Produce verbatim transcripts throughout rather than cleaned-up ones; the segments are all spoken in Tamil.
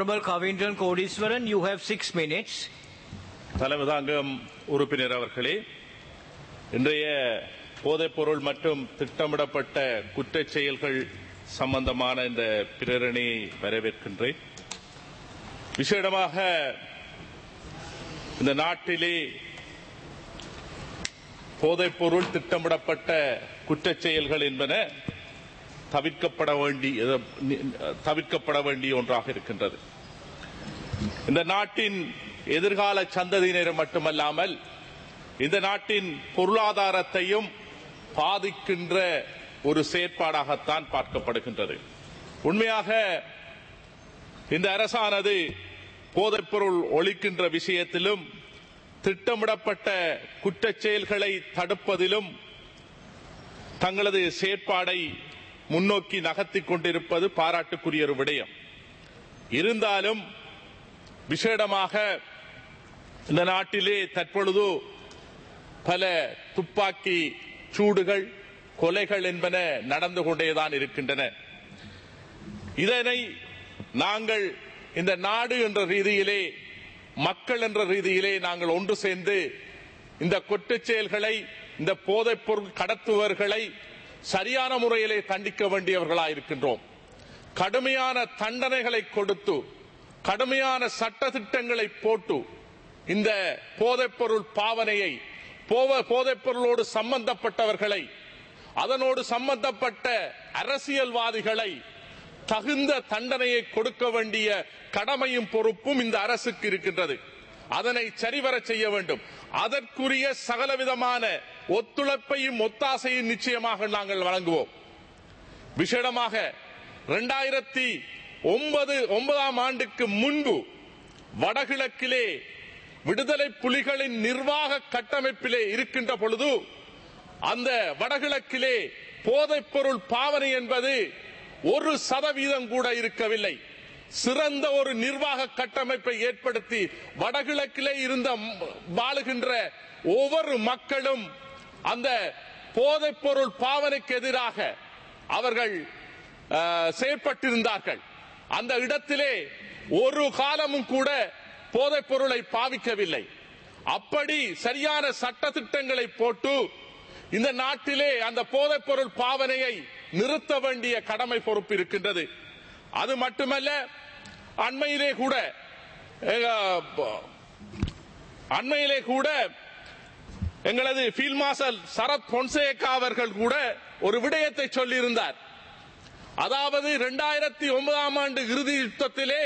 Honorable Kavindran Kodiswaran, you have six minutes. தலைமைதாங்கம் உறுப்பினர் அவர்களே, இன்றைய போதைப்பொருள் மற்றும் திட்டமிடப்பட்ட குற்றச் செயல்கள் சம்பந்தமான இந்த பிரேரணையை வரவேற்கின்றேன். விசேடமாக இந்த நாட்டிலே போதைப்பொருள் திட்டமிடப்பட்ட குற்றச் செயல்கள் என்பன தவிர்க்கப்பட வேண்டிய தவிர்க்கப்பட வேண்டிய ஒன்றாக இருக்கின்றது. இந்த நாட்டின் எதிர்கால சந்ததியினர் மட்டுமல்லாமல் இந்த நாட்டின் பொருளாதாரத்தையும் பாதிக்கின்ற ஒரு செயற்பாடாகத்தான் பார்க்கப்படுகின்றது. உண்மையாக இந்த அரசானது போதைப்பொருள் ஒழிக்கின்ற விஷயத்திலும் திட்டமிடப்பட்ட குற்றச் செயல்களை தடுப்பதிலும் தங்களது செயற்பாடை முன்னோக்கி நகர்த்திக் கொண்டிருப்பது பாராட்டுக்குரிய ஒரு விடயம். இருந்தாலும் விசேடமாக இந்த நாட்டிலே தற்பொழுது பல துப்பாக்கி சூடுகள், கொலைகள் என்பன நடந்து கொண்டேதான் இருக்கின்றன. இதனை நாங்கள் இந்த நாடு என்ற ரீதியிலே, மக்கள் என்ற ரீதியிலே நாங்கள் ஒன்று சேர்ந்து இந்த குற்றச் செயல்களை, இந்த போதைப் பொருள் கடத்துவர்களை சரியான முறையிலே தண்டிக்க வேண்டியவர்களாயிருக்கின்றோம். கடுமையான தண்டனைகளை கொடுத்து, கடுமையான சட்ட திட்டங்களை போட்டு இந்த போதைப்பொருள் பாவனையை, போதைப்பொருளோடு சம்பந்தப்பட்டவர்களை, அதனோடு சம்பந்தப்பட்ட அரசியல்வாதிகளை தகுந்த தண்டனையை கொடுக்க வேண்டிய கடமையும் பொறுப்பும் இந்த அரசுக்கு இருக்கின்றது. அதனை சரிவர செய்ய வேண்டும். அதற்குரிய சகலவிதமான ஒத்துழைப்பையும் ஒத்தாசையும் நிச்சயமாக நாங்கள் வழங்குவோம். விசேடமாக இரண்டாயிரத்தி ஒன்பது ஒன்பதாம் ஆண்டுக்கு முன்பு வடகிழக்கிலே விடுதலை புலிகளின் நிர்வாக கட்டமைப்பிலே இருக்கின்ற பொழுது அந்த வடகிழக்கிலே போதைப்பொருள் பாவனை என்பது ஒரு சதவீதம் கூட இருக்கவில்லை. சிறந்த ஒரு நிர்வாக கட்டமைப்பை ஏற்படுத்தி வடகிழக்கிலே இருந்த வாழுகின்ற ஒவ்வொரு மக்களும் அந்த போதைப்பொருள் பாவனைக்கு எதிராக அவர்கள் செயற்பட்டிருந்தார்கள். அந்த இடத்திலே ஒரு காலமும் கூட போதைப் பொருளை பாவிக்கவில்லை. அப்படி சரியான சட்ட திட்டங்களை போட்டு இந்த நாட்டிலே அந்த போதைப் பொருள் பாவனையை நிறுத்த வேண்டிய கடமை பொறுப்பு இருக்கின்றது. அது மட்டுமல்ல, அண்மையிலே கூட அண்மையிலே கூட எங்களது ஃபீல்ட் மார்ஷல் சரத் பொன்சேகா அவர்கள் கூட ஒரு விடயத்தை சொல்லியிருந்தார். அதாவது இரண்டாயிரத்தி ஒன்பதாம் ஆண்டு இறுதி யுத்தத்திலே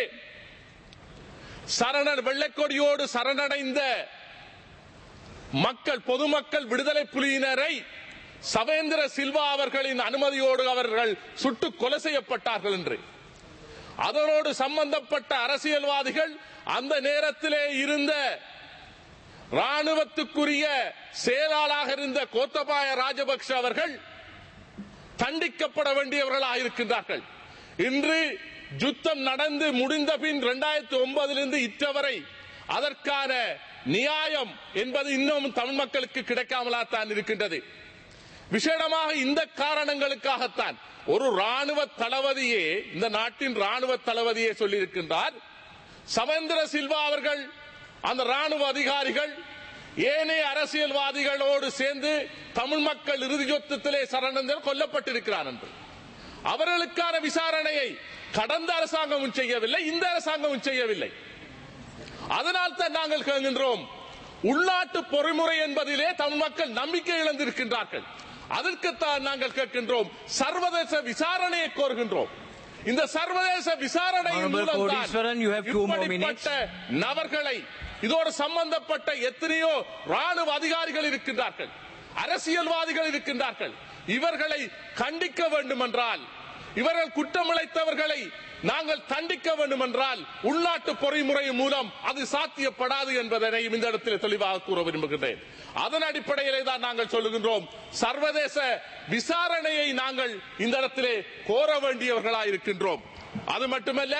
சரண வெள்ளைக்கொடியோடு சரணடைந்த மக்கள், பொதுமக்கள் விடுதலை புலியினரை சவேந்திர சில்வா அவர்களின் அனுமதியோடு அவர்கள் சுட்டுக் கொலை செய்யப்பட்டார்கள் என்று, அதனோடு சம்பந்தப்பட்ட அரசியல்வாதிகள், அந்த நேரத்திலே இருந்த ராணுவத்துக்குரிய செயலாளராக இருந்த கோத்தபாய ராஜபக்ஷ அவர்கள் தண்டிக்கப்பட வேண்டியவர்களாக இருக்கின்றார்கள். இன்று யுத்தம் நடந்து முடிந்த பின் இரண்டாயிரத்தி ஒன்பதிலிருந்து இற்றவரை அதற்கான நியாயம் என்பது இன்னும் தமிழ் மக்களுக்கு கிடைக்காமலாத்தான் இருக்கின்றது. விசேடமாக இந்த காரணங்களுக்காகத்தான் ஒரு ராணுவ தளபதியே, இந்த நாட்டின் ராணுவ தளபதியே சொல்லியிருக்கின்றார், சவேந்திர சில்வா அவர்கள், அந்த ராணுவ அதிகாரிகள் ஏனைய அரசியல்வாதிகளோடு சேர்ந்து தமிழ் மக்கள் இறுதி யுத்தத்திலே சரணடைந்து கொல்லப்பட்டிருக்கிறார் என்று. அவர்களுக்கான விசாரணையை கடந்த அரசாங்கமும் செய்யவில்லை, இந்த அரசாங்கமும் செய்யவில்லை. அதனால் தான் நாங்கள் கேட்கின்றோம், உள்நாட்டு பொறிமுறை என்பதிலே தமிழ் மக்கள் நம்பிக்கை இழந்திருக்கின்றார்கள். அதற்குத்தான் நாங்கள் கேட்கின்றோம், சர்வதேச விசாரணையை கோருகின்றோம். இந்த சர்வதேச விசாரணையின் மூலம் இப்படிப்பட்ட நபர்களை, இதோடு சம்பந்தப்பட்ட எத்தனையோ ராணுவ அதிகாரிகள் இருக்கின்றார்கள், அரசியல்வாதிகள் இருக்கின்றார்கள், இவர்களை கண்டிக்க வேண்டும் என்றால், இவர்கள் குற்றமிழைத்தவர்களை நாங்கள் தண்டிக்க வேண்டும் என்றால் உள்நாட்டு பொறிமுறை மூலம் அது சாத்தியப்படாது என்பதனை இந்த இடத்தில் தெளிவாக கூற விரும்புகின்றேன். அதன் அடிப்படையிலே தான் நாங்கள் சொல்லுகின்றோம், சர்வதேச விசாரணையை நாங்கள் இந்த இடத்திலே கோர வேண்டியவர்களாக இருக்கின்றோம். அது மட்டுமல்ல,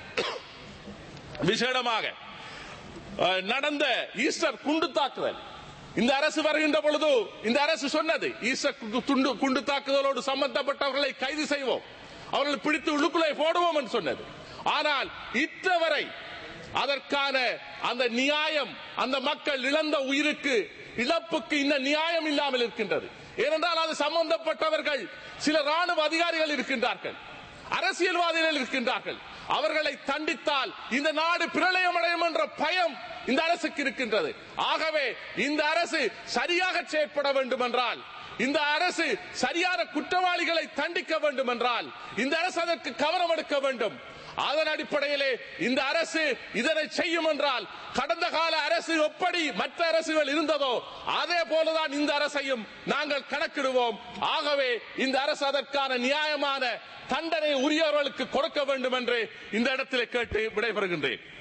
விசேடமாக நடந்த ஈஸ்டர் குண்டு தாக்குதல், இந்த அரசு வருகின்ற பொழுது இந்த அரசு சொன்னது, ஈஸ்டர் குண்டு தாக்குதலோடு சம்பந்தப்பட்டவர்களை கைது செய்வோம், அவர்களை பிடித்து உள்ளுக்குள்ளே போடுவோம் என்று சொன்னது. ஆனால் இத்தவரை அதற்கான அந்த நியாயம், அந்த மக்கள் இழந்த உயிருக்கு இழப்புக்கு இந்த நியாயம் இல்லாமல் இருக்கின்றது. ஏனென்றால் அது சம்பந்தப்பட்டவர்கள் சில ராணுவ அதிகாரிகள் இருக்கின்றார்கள், அரசியல்வாதிகள் இருக்கின்றார்கள். அவர்களை தண்டித்தால் இந்த நாடு பிரளயமடையும் என்ற பயம் இந்த அரசுக்கு இருக்கின்றது. ஆகவே இந்த அரசு சரியாக செயற்பட வேண்டும் என்றால், இந்த அரசு சரியான குற்றவாளிகளை தண்டிக்க வேண்டும் என்றால், இந்த அரசு அதற்கு கவனம் எடுக்க வேண்டும். அதன் அடிப்படையிலே இந்த அரசு இதனை செய்யும் என்றால், கடந்த கால அரசு எப்படி மற்ற அரசுகள் இருந்ததோ அதே போலதான் இந்த அரசையும் நாங்கள் கணக்கிடுவோம். ஆகவே இந்த அரசு அதற்கான நியாயமான தண்டனை உரியவர்களுக்கு கொடுக்க வேண்டும் என்று இந்த இடத்திலே கேட்டு விடைபெறுகின்றேன்.